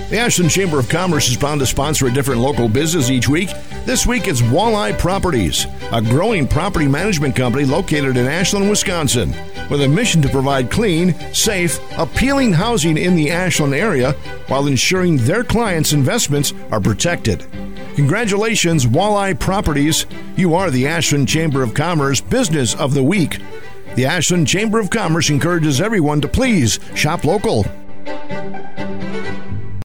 The Ashland Chamber of Commerce is proud to sponsor a different local business each week. This week it's Walleye Properties, a growing property management company located in Ashland, Wisconsin, with a mission to provide clean, safe, appealing housing in the Ashland area while ensuring their clients' investments are protected. Congratulations, Walleye Properties. You are the Ashland Chamber of Commerce Business of the Week. The Ashland Chamber of Commerce encourages everyone to please shop local.